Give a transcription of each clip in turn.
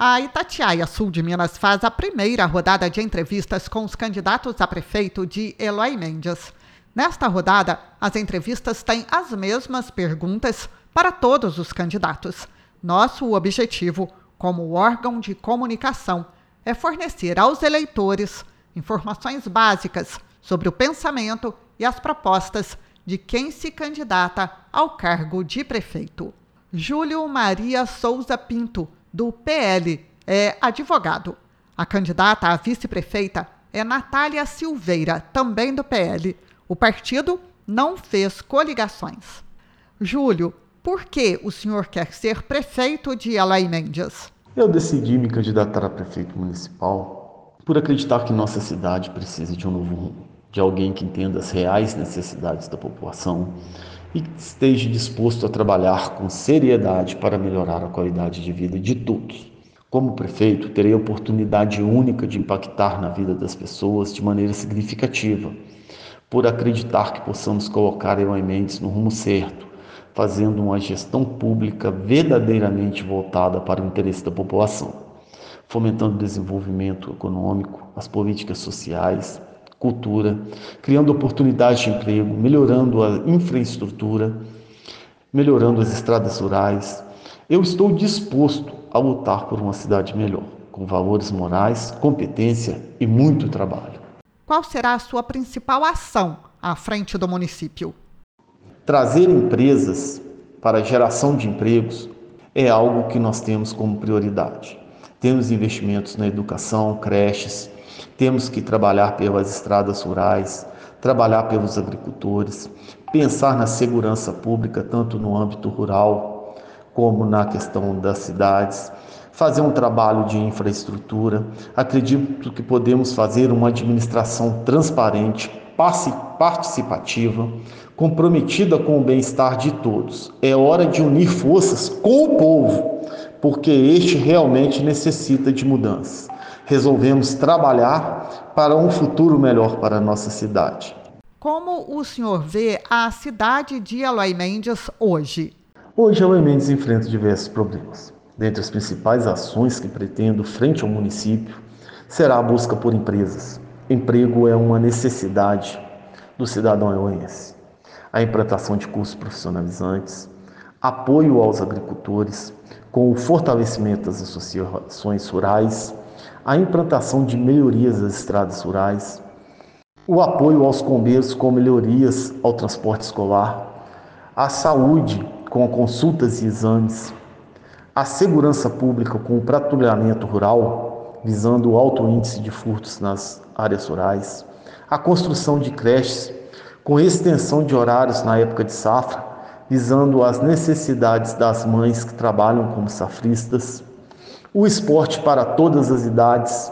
A Itatiaia, sul de Minas, faz a primeira rodada de entrevistas com os candidatos a prefeito de Eloy Mendes. Nesta rodada, as entrevistas têm as mesmas perguntas para todos os candidatos. Nosso objetivo, como órgão de comunicação, é fornecer aos eleitores informações básicas sobre o pensamento e as propostas de quem se candidata ao cargo de prefeito. Júlio Maria Souza Pinto, do PL, é advogado. A candidata a vice-prefeita é Natália Silveira, também do PL. O partido não fez coligações. Júlio, por que o senhor quer ser prefeito de Eloy Mendes? Eu decidi me candidatar a prefeito municipal por acreditar que nossa cidade precisa de um novo rumo, de alguém que entenda as reais necessidades da população e que esteja disposto a trabalhar com seriedade para melhorar a qualidade de vida de todos. Como prefeito, terei a oportunidade única de impactar na vida das pessoas de maneira significativa, por acreditar que possamos colocar Eloy Mendes no rumo certo, fazendo uma gestão pública verdadeiramente voltada para o interesse da população, fomentando o desenvolvimento econômico, as políticas sociais, cultura, criando oportunidades de emprego, melhorando a infraestrutura, melhorando as estradas rurais. Eu estou disposto a lutar por uma cidade melhor, com valores morais, competência e muito trabalho. Qual será a sua principal ação à frente do município? Trazer empresas para a geração de empregos é algo que nós temos como prioridade. Temos investimentos na educação, creches, temos que trabalhar pelas estradas rurais, trabalhar pelos agricultores, pensar na segurança pública, tanto no âmbito rural como na questão das cidades, fazer um trabalho de infraestrutura. Acredito que podemos fazer uma administração transparente, participativa, comprometida com o bem-estar de todos. É hora de unir forças com o povo, porque este realmente necessita de mudanças. Resolvemos trabalhar para um futuro melhor para a nossa cidade. Como o senhor vê a cidade de Eloy Mendes hoje? Hoje, Eloy Mendes enfrenta diversos problemas. Dentre as principais ações que pretendo frente ao município, será a busca por empresas. Emprego é uma necessidade do cidadão eloyense. A implantação de cursos profissionalizantes, apoio aos agricultores, com o fortalecimento das associações rurais, a implantação de melhorias das estradas rurais, o apoio aos bombeiros com melhorias ao transporte escolar, a saúde com consultas e exames, a segurança pública com o patrulhamento rural, visando o alto índice de furtos nas áreas rurais, a construção de creches com extensão de horários na época de safra, visando as necessidades das mães que trabalham como safristas, o esporte para todas as idades,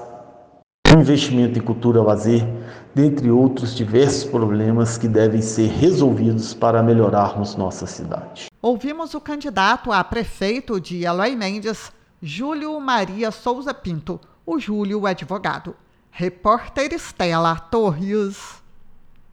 o investimento em cultura e lazer, dentre outros diversos problemas que devem ser resolvidos para melhorarmos nossa cidade. Ouvimos o candidato a prefeito de Eloy Mendes, Júlio Maria Souza Pinto, o Júlio advogado. Repórter Estela Torres.